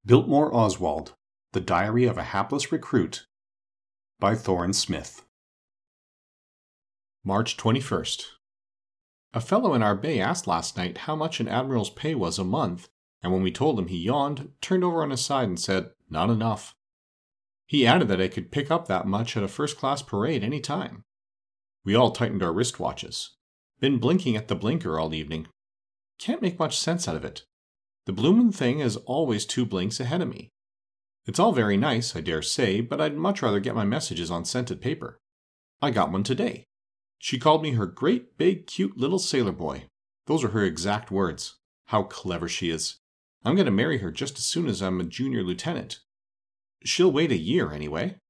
Biltmore Oswald, The Diary of a Hapless Recruit, by Thorin Smith. March 21st. A fellow in our bay asked last night how much an admiral's pay was a month, and when we told him, he yawned, turned over on his side, and said, "Not enough." He added that I could pick up that much at a first-class parade any time. We all tightened our wristwatches. Been blinking at the blinker all evening. Can't make much sense out of it. The bloomin' thing is always 2 blinks ahead of me. It's all very nice, I dare say, but I'd much rather get my messages on scented paper. I got one today. She called me her great, big, cute little sailor boy. Those are her exact words. How clever she is. I'm going to marry her just as soon as I'm a junior lieutenant. She'll wait a year, anyway.